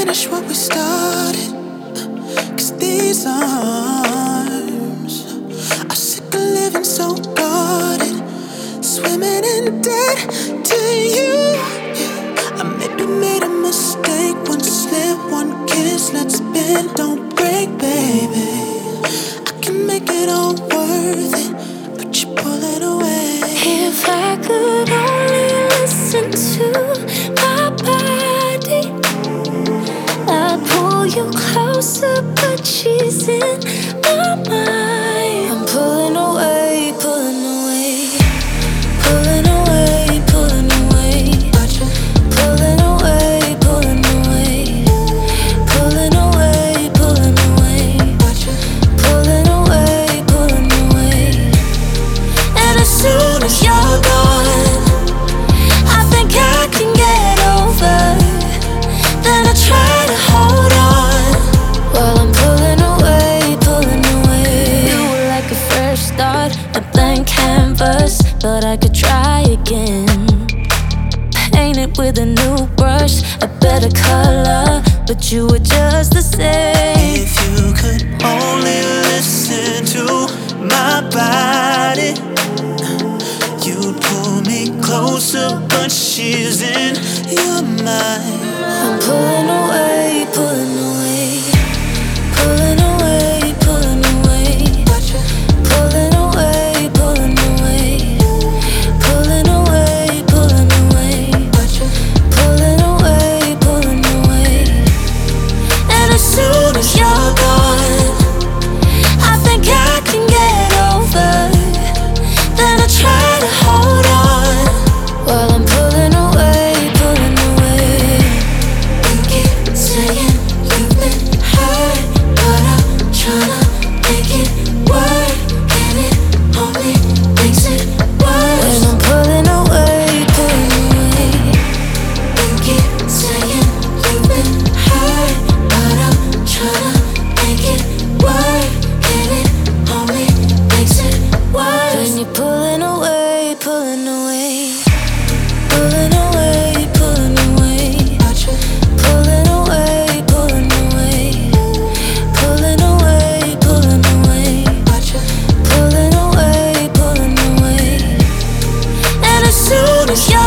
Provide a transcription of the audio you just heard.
finish what we started. 'Cause these arms are sick of living so guarded, swimming in debt to you. I maybe made a mistake, one slip, one kiss. Let's bend, don't break, baby. I can make it all worth it, but you pull it away. If I could only listen to my body, I'd pull you closer, but she's in my mind. I'm pulling away, pulling away, pulling away, pulling away, pulling away, pulling away, pulling away, pulling away, pulling away, pulling away. And as soon as you're gone, I think I can get over. Then I try to hold on while I'm pulling away, pulling away. You were like a fresh start, a blank canvas, but I could try again. Paint it with a new brush, a better color, but you were just the same. If you could only listen to my body, you'd pull me closer, but she's in your mind. I'm pulling away, pulling away, pulling away, pulling away, pulling away, pulling away, pulling away, pulling away, pulling away, pulling away. And as soon as you're gone, I think I can get over. Then I try to hold on while I'm pulling away, pulling away. You keep saying you've been hurt, but I'm tryna make it work, and it only makes it worse when I'm pulling away, pulling away. You keep saying you've been hurt, but I'm tryna make it work, and it only makes it worse when you're pulling away, pulling away, pulling away, pulling away, pulling away, pulling away, pulling away, pulling away, pulling away, pulling away. And as soon as you're